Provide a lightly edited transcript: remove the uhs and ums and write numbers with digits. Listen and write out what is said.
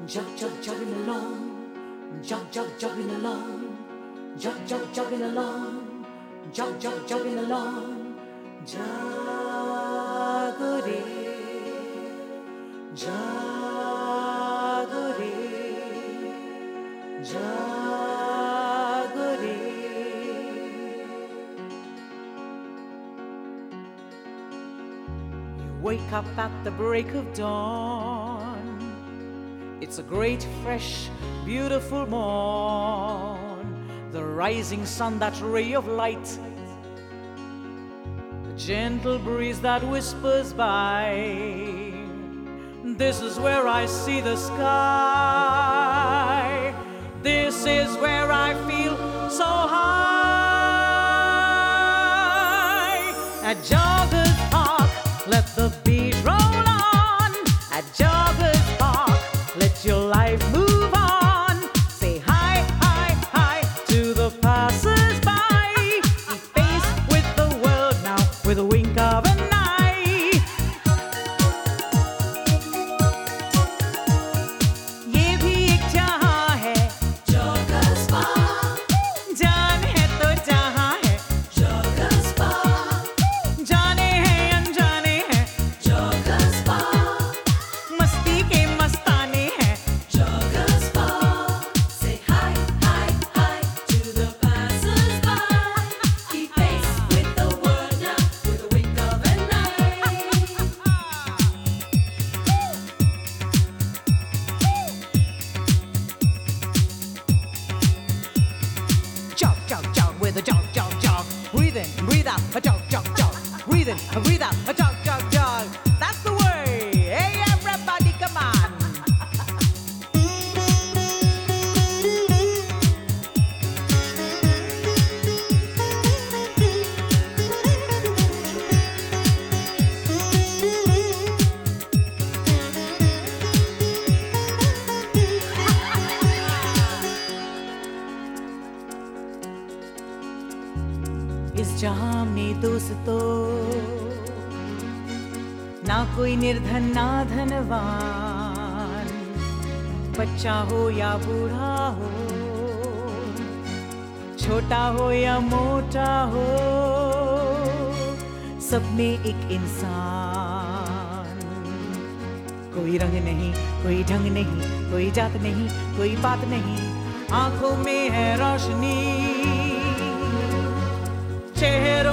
jogging along, jogging along, jogging along, jogging along, jagore, jagore, jagore. You wake up at the break of dawn. It's a great, fresh, beautiful morn. The rising sun, that ray of light, the gentle breeze that whispers by. This is where I see the sky. This is where I feel so high. At Joggers Park, let the beat roll on. At Joggers Park, let your life move on. Say hi, hi, hi to the passers-by. Keep pace with the world now with a wink of an eye. ये भी एक जहां है Joggers Park. जान है तो जहां है Joggers Park. जाने हैं अनजाने हैं Joggers Park. मस्ती के मस्ताने हैं Joggers Park. Say hi, hi, hi to the passers-by. Keep pace with the world now with a wink of an eye. Jog, jog, jog with a jog, jog, jog. Breathe in, breathe out, a jog, jog, jog. Breathe in, breathe out, a jog, jog, jog. That's the way. Hey, everybody, come on. इस जहां में दोस्तों ना कोई निर्धन ना धनवान, बच्चा हो या बूढ़ा हो, छोटा हो या मोटा हो, सब में एक इंसान. कोई रंग नहीं, कोई ढंग नहीं, कोई जात नहीं, कोई बात नहीं, आंखों में है रोशनी, चेहरों